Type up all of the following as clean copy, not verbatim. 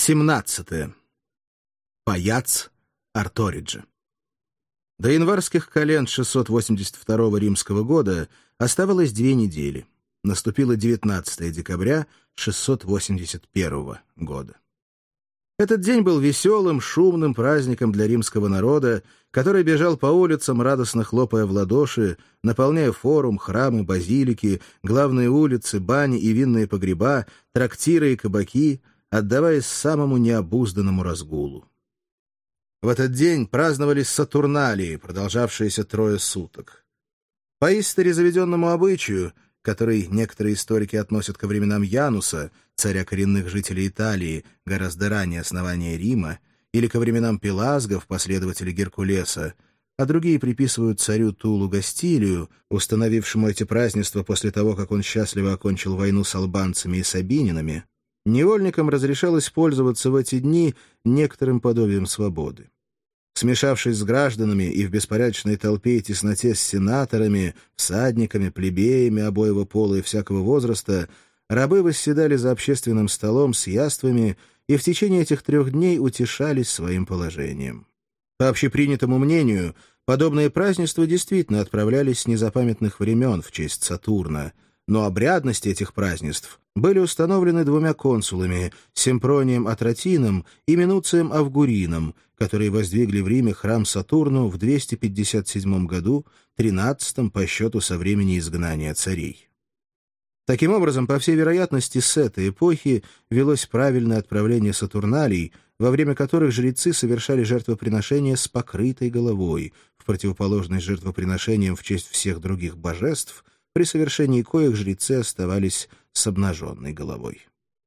17. Паяц Арториджа. До январских календ 682 римского года оставалось 2 недели. Наступило 19 декабря 681 года. Этот день был веселым, шумным праздником для римского народа, который бежал по улицам, радостно хлопая в ладоши, наполняя форум, храмы, базилики, главные улицы, бани и винные погреба, трактиры и кабаки, отдаваясь самому необузданному разгулу. В этот день праздновались Сатурналии, продолжавшиеся 3 суток. По истори заведенному обычаю, который некоторые историки относят ко временам Януса, царя коренных жителей Италии, гораздо ранее основания Рима, или ко временам Пелазгов, последователей Геркулеса, а другие приписывают царю Тулу Гастилию, установившему эти празднества после того, как он счастливо окончил войну с албанцами и сабининами, невольникам разрешалось пользоваться в эти дни некоторым подобием свободы. Смешавшись с гражданами и в беспорядочной толпе и тесноте с сенаторами, всадниками, плебеями обоего пола и всякого возраста, рабы восседали за общественным столом с яствами и в течение этих 3 дней утешались своим положением. По общепринятому мнению, подобные празднества действительно отправлялись с незапамятных времен в честь Сатурна, но обрядности этих празднеств были установлены 2 консулами — Семпронием Атратином и Минуцием Авгурином, которые воздвигли в Риме храм Сатурну в 257 году, 13-м по счету со времени изгнания царей. Таким образом, по всей вероятности, с этой эпохи велось правильное отправление Сатурналий, во время которых жрецы совершали жертвоприношения с покрытой головой, в противоположность жертвоприношениям в честь всех других божеств, при совершении коих жрецы оставались с обнаженной головой.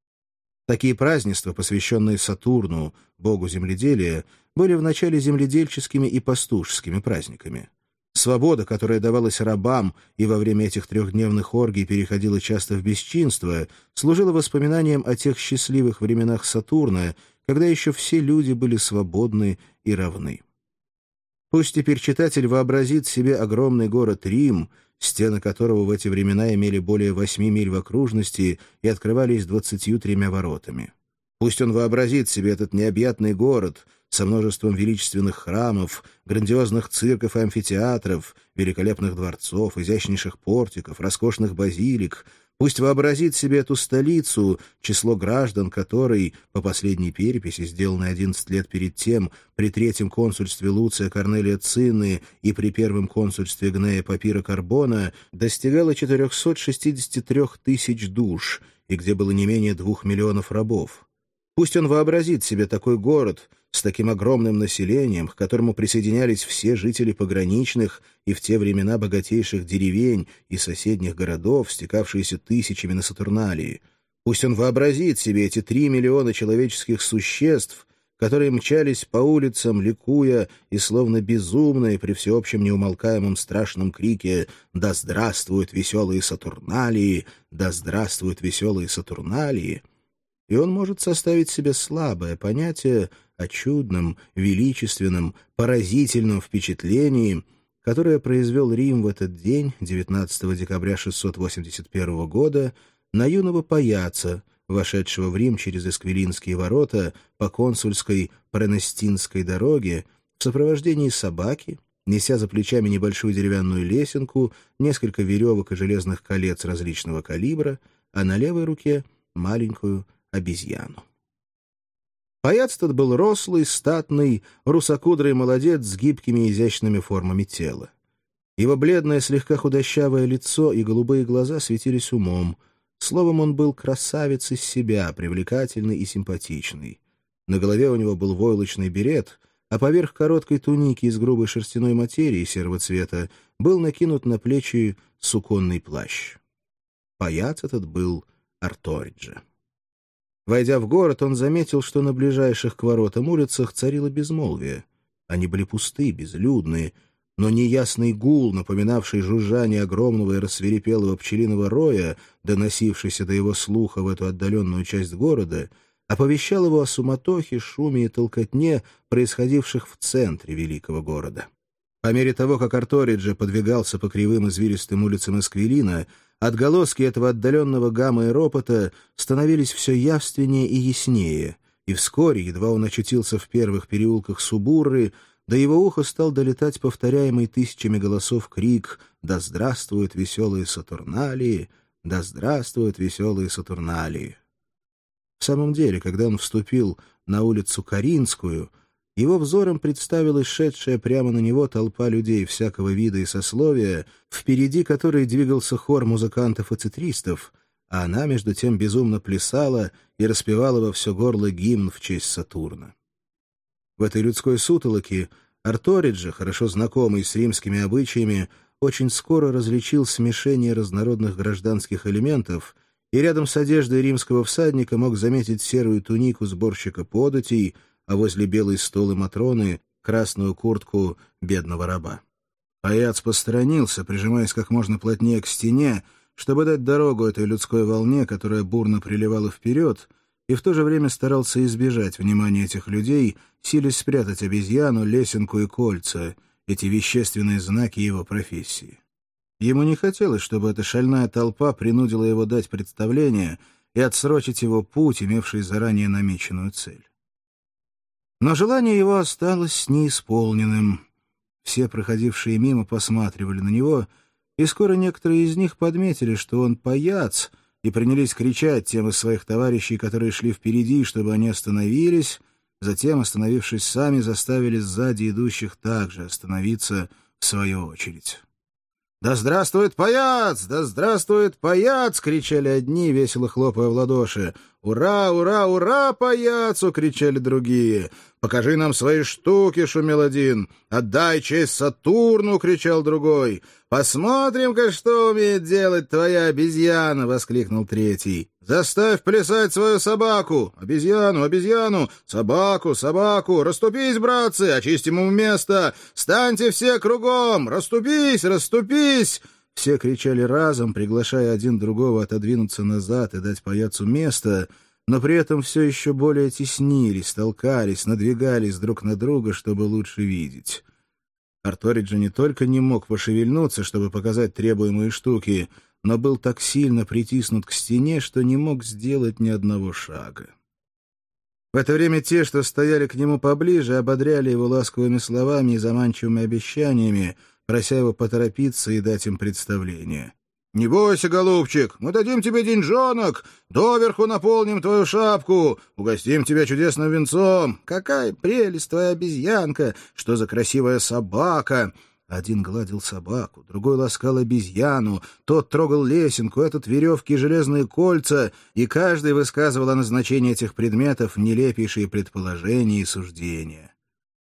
Такие празднества, посвященные Сатурну, богу земледелия, были вначале земледельческими и пастушескими праздниками. Свобода, которая давалась рабам и во время этих 3-дневных оргий переходила часто в бесчинство, служила воспоминанием о тех счастливых временах Сатурна, когда еще все люди были свободны и равны. Пусть теперь читатель вообразит себе огромный город Рим, стены которого в эти времена имели более 8 миль в окружности и открывались 23 воротами. Пусть он вообразит себе этот необъятный город со множеством величественных храмов, грандиозных цирков и амфитеатров, великолепных дворцов, изящнейших портиков, роскошных базилик. Пусть вообразит себе эту столицу, число граждан которой, по последней переписи, сделанной 11 лет перед тем, при 3-м консульстве Луция Корнелия Цинны и при 1-м консульстве Гнея Папира Карбона, достигало 463 тысяч душ, и где было не менее 2 миллионов рабов. Пусть он вообразит себе такой город с таким огромным населением, к которому присоединялись все жители пограничных и в те времена богатейших деревень и соседних городов, стекавшиеся тысячами на Сатурналии. Пусть он вообразит себе эти 3 миллиона человеческих существ, которые мчались по улицам, ликуя и словно безумные при всеобщем неумолкаемом страшном крике «Да здравствуют веселые Сатурналии! Да здравствуют веселые Сатурналии!» И он может составить себе слабое понятие о чудном, величественном, поразительном впечатлении, которое произвел Рим в этот день, 19 декабря 681 года, на юного паяца, вошедшего в Рим через Эсквилинские ворота по консульской Пренестинской дороге в сопровождении собаки, неся за плечами небольшую деревянную лесенку, несколько веревок и железных колец различного калибра, а на левой руке — маленькую обезьяну. Паяц тот был рослый, статный, русокудрый молодец с гибкими и изящными формами тела. Его бледное, слегка худощавое лицо и голубые глаза светились умом. Словом, он был красавец из себя, привлекательный и симпатичный. На голове у него был войлочный берет, а поверх короткой туники из грубой шерстяной материи серого цвета был накинут на плечи суконный плащ. Паяц этот был Арториджа. Войдя в город, он заметил, что на ближайших к воротам улицах царило безмолвие. Они были пусты, безлюдные, но неясный гул, напоминавший жужжание огромного и рассвирепелого пчелиного роя, доносившийся до его слуха в эту отдаленную часть города, оповещал его о суматохе, шуме и толкотне, происходивших в центре великого города. По мере того, как Арториджа подвигался по кривым извилистым улицам Эсквилина, отголоски этого отдаленного гамма и ропота становились все явственнее и яснее, и вскоре, едва он очутился в первых переулках Субурры, до его уха стал долетать повторяемый тысячами голосов крик «Да здравствуют веселые Сатурналии! Да здравствуют веселые Сатурналии!». В самом деле, когда он вступил на улицу Каринскую, его взором представилась шедшая прямо на него толпа людей всякого вида и сословия, впереди которой двигался хор музыкантов и цитристов, а она, между тем, безумно плясала и распевала во все горло гимн в честь Сатурна. В этой людской сутолоке Арториджа, хорошо знакомый с римскими обычаями, очень скоро различил смешение разнородных гражданских элементов и рядом с одеждой римского всадника мог заметить серую тунику сборщика податей, а возле белой столы Матроны — красную куртку бедного раба. Паяц посторонился, прижимаясь как можно плотнее к стене, чтобы дать дорогу этой людской волне, которая бурно приливала вперед, и в то же время старался избежать внимания этих людей, силясь спрятать обезьяну, лесенку и кольца, эти вещественные знаки его профессии. Ему не хотелось, чтобы эта шальная толпа принудила его дать представление и отсрочить его путь, имевший заранее намеченную цель. Но желание его осталось неисполненным. Все проходившие мимо посматривали на него, и скоро некоторые из них подметили, что он паяц, и принялись кричать тем из своих товарищей, которые шли впереди, чтобы они остановились, затем, остановившись сами, заставили сзади идущих также остановиться в свою очередь. «Да здравствует паяц! Да здравствует паяц!» — кричали одни, весело хлопая в ладоши. «Ура, ура, ура, паяцу!» — кричали другие. «Покажи нам свои штуки!» — шумел один. «Отдай честь Сатурну!» — кричал другой. «Посмотрим-ка, что умеет делать твоя обезьяна!» — воскликнул третий. «Заставь плясать свою собаку! Обезьяну, обезьяну! Собаку, собаку! Расступись, братцы! Очистим ему место! Станьте все кругом! Расступись, расступись!» Все кричали разом, приглашая один другого отодвинуться назад и дать паяцу место, но при этом все еще более теснились, толкались, надвигались друг на друга, чтобы лучше видеть. Арториджа не только не мог пошевельнуться, чтобы показать требуемые штуки, но был так сильно притиснут к стене, что не мог сделать ни одного шага. В это время те, что стояли к нему поближе, ободряли его ласковыми словами и заманчивыми обещаниями, прося его поторопиться и дать им представление. «Не бойся, голубчик, мы дадим тебе деньжонок, доверху наполним твою шапку, угостим тебя чудесным венцом. Какая прелесть твоя обезьянка! Что за красивая собака!» Один гладил собаку, другой ласкал обезьяну, тот трогал лесенку, этот веревки и железные кольца, и каждый высказывал о назначении этих предметов нелепейшие предположения и суждения.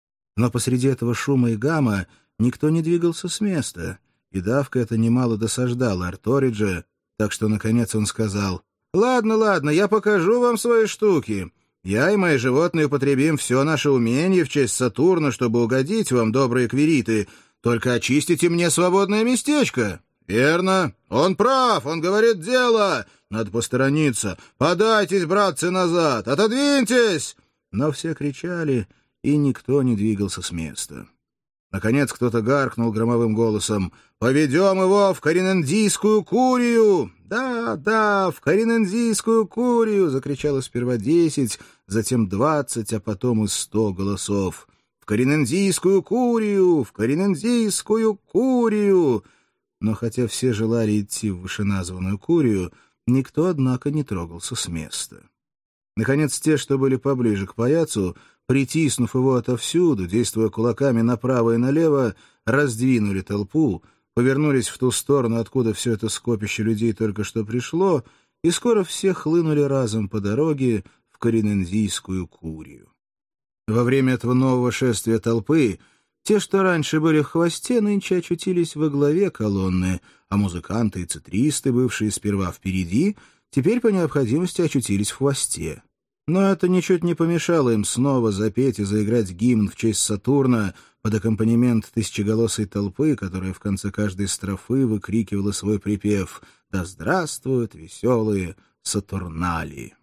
Но посреди этого шума и гамма никто не двигался с места, и давка эта немало досаждала Арториджа, так что, наконец, он сказал: «Ладно, ладно, я покажу вам свои штуки. Я и мои животные употребим все наше умение в честь Сатурна, чтобы угодить вам, добрые квириты. Только очистите мне свободное местечко». «Верно. Он прав, он говорит дело. Надо посторониться. Подайтесь, братцы, назад. Отодвиньтесь!» Но все кричали, и никто не двигался с места. Наконец кто-то гаркнул громовым голосом: «Поведем его в Коринендийскую Курию!» «Да, да, в Коринендийскую Курию!» — закричало сперва 10, затем 20, а потом и 100 голосов. «В Коринендийскую Курию! В Коринендийскую Курию!» Но хотя все желали идти в вышеназванную Курию, никто, однако, не трогался с места. Наконец, те, что были поближе к паяцу, притиснув его отовсюду, действуя кулаками направо и налево, раздвинули толпу, повернулись в ту сторону, откуда все это скопище людей только что пришло, и скоро все хлынули разом по дороге в Коринендийскую Курию. Во время этого нового шествия толпы те, что раньше были в хвосте, нынче очутились во главе колонны, а музыканты и цитристы, бывшие сперва впереди, теперь по необходимости очутились в хвосте. Но это ничуть не помешало им снова запеть и заиграть гимн в честь Сатурна под аккомпанемент тысячеголосой толпы, которая в конце каждой строфы выкрикивала свой припев «Да здравствуют веселые Сатурналии!».